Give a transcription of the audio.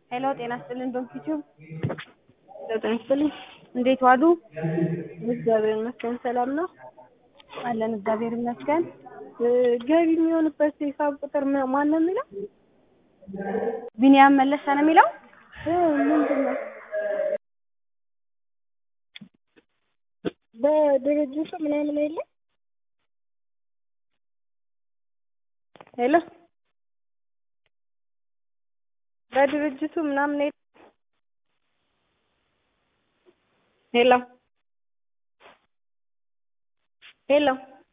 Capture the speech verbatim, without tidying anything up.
ሄሎ ጤና ይስጥልን ዶክተር ጤና ይስጥልኝ። እንዴት ዋሉ? እግዚአብሔር ይመስገን ሰላም ነው አለን እግዚአብሔር ይመስገን። ገቢ የሚሆንበት ሂሳብ ቁጥር ማን ነው የሚለው? ቢኒያም መለሰ ነው የሚለው? ምንድነው? በድርጅቱ ምናምን የለ? ሄሎ በድርጅቱ ምናምን የለ? ሄሎ ሄሎ